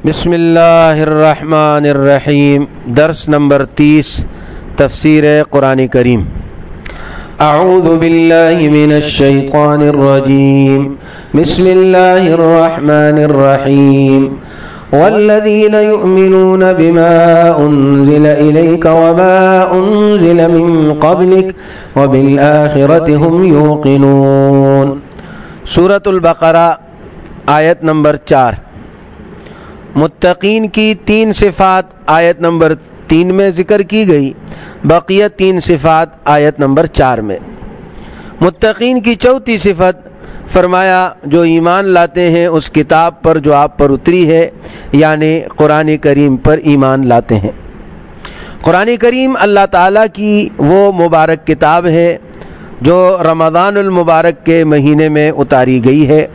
بسم اللہ الرحمن الرحیم۔ درس نمبر 30 تفسیر قرآن کریم۔ اعوذ باللہ من الشیطان الرجیم، بسم اللہ الرحمن الرحیم۔ والذین یؤمنون بما انزل الیک وما انزل من قبلک وبالآخرۃ هم یوقنون۔ سورۃ البقرہ آیت نمبر 4۔ متقین کی 3 صفات آیت نمبر 3 میں ذکر کی گئی، بقیہ 3 صفات آیت نمبر 4 میں۔ متقین کی چوتھی صفت فرمایا جو ایمان لاتے ہیں اس کتاب پر جو آپ پر اتری ہے، یعنی قرآن کریم پر ایمان لاتے ہیں۔ قرآن کریم اللہ تعالیٰ کی وہ مبارک کتاب ہے جو رمضان المبارک کے مہینے میں اتاری گئی ہے۔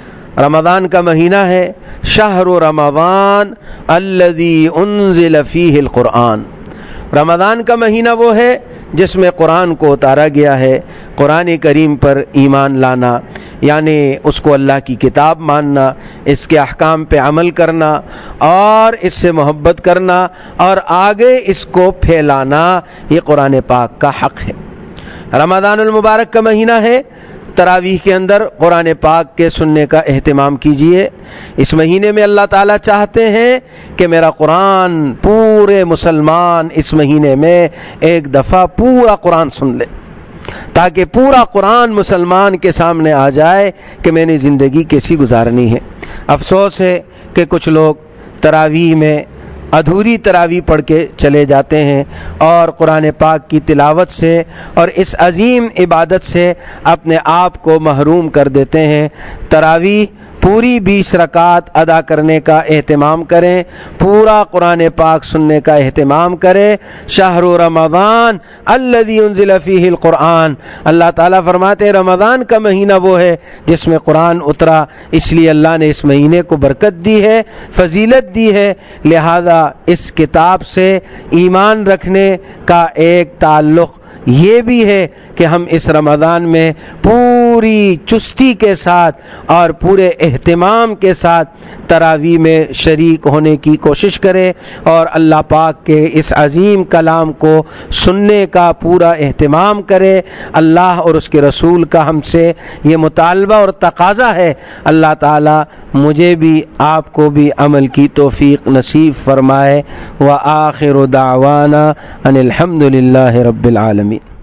رمضان کا مہینہ ہے، شہر رمضان الذی انزل فیہ القرآن۔ رمضان کا مہینہ وہ ہے جس میں قرآن کو اتارا گیا ہے۔ قرآن کریم پر ایمان لانا یعنی اس کو اللہ کی کتاب ماننا، اس کے احکام پہ عمل کرنا اور اس سے محبت کرنا اور آگے اس کو پھیلانا، یہ قرآن پاک کا حق ہے۔ رمضان المبارک کا مہینہ ہے، تراویح کے اندر قرآن پاک کے سننے کا اہتمام کیجئے۔ اس مہینے میں اللہ تعالیٰ چاہتے ہیں کہ میرا قرآن پورے مسلمان اس مہینے میں ایک دفعہ پورا قرآن سن لے، تاکہ پورا قرآن مسلمان کے سامنے آ جائے کہ میں نے زندگی کیسی گزارنی ہے۔ افسوس ہے کہ کچھ لوگ تراویح میں ادھوری تراویح پڑھ کے چلے جاتے ہیں اور قرآن پاک کی تلاوت سے اور اس عظیم عبادت سے اپنے آپ کو محروم کر دیتے ہیں۔ تراویح پوری 20 رکعت ادا کرنے کا اہتمام کریں، پورا قرآن پاک سننے کا اہتمام کریں۔ شہر رمضان الذی انزل فیہ القرآن، اللہ تعالیٰ فرماتے ہیں رمضان کا مہینہ وہ ہے جس میں قرآن اترا، اس لیے اللہ نے اس مہینے کو برکت دی ہے، فضیلت دی ہے، لہذا اس کتاب سے ایمان رکھنے کا ایک تعلق یہ بھی ہے کہ ہم اس رمضان میں پوری چستی کے ساتھ اور پورے اہتمام کے ساتھ تراویح میں شریک ہونے کی کوشش کریں اور اللہ پاک کے اس عظیم کلام کو سننے کا پورا اہتمام کریں۔ اللہ اور اس کے رسول کا ہم سے یہ مطالبہ اور تقاضا ہے۔ اللہ تعالی مجھے بھی آپ کو بھی عمل کی توفیق نصیب فرمائے۔ وآخر دعوانا ان الحمد للہ رب العالمین۔